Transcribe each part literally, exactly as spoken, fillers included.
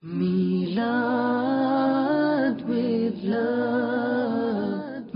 Milad with love,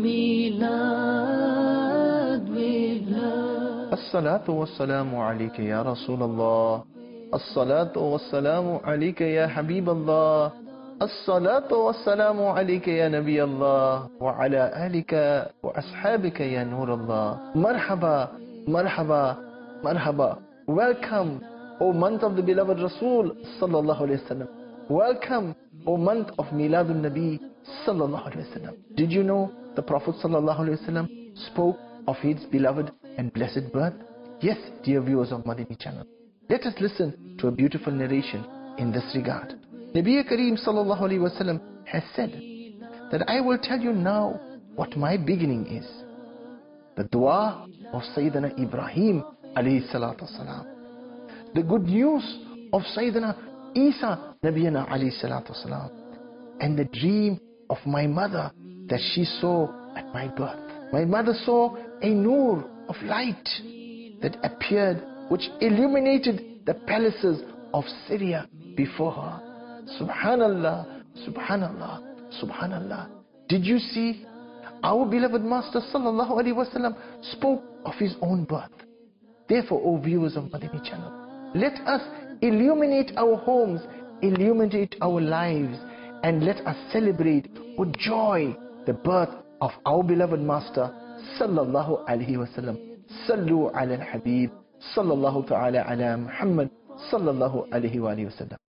Milad with love. As-salatu was-salamu alayka ya Rasulullah. As-salatu was-salamu alayka ya Habiballah. As-salatu was-salamu alayka ya Nabiyallah. Wa ala alika wa ashabika ya Nurullah. Marhaba, marhaba, marhaba. Welcome, O month of the beloved Rasul sallallahu alayhi wasallam. Welcome, O month of Miladun Nabi sallallahu alayhi wasallam. Did you know the Prophet sallallahu alayhi wasallam spoke of his beloved and blessed birth? Yes, dear viewers of Madani channel. Let us listen to a beautiful narration in this regard. Nabi Kareem sallallahu alayhi wasallam has said that I will tell you now what my beginning is. The dua of Sayyidina Ibrahim alayhi salatu wasalam. The good news of Sayyidina Isa Nabiyana alayhi salatu wasalam. And the dream of my mother that she saw at my birth. My mother saw a nur of light that appeared, which illuminated the palaces of Syria before her. Subhanallah, Subhanallah, Subhanallah. Did you see? Our beloved Master sallallahu alaihi wasallam spoke of his own birth. Therefore, O viewers of Madani channel, let us illuminate our homes, illuminate our lives, and let us celebrate with joy the birth of our beloved Master sallallahu alaihi wasallam. Sallu ala al-Habib sallallahu ta'ala ala Muhammad sallallahu alaihi wa sallam.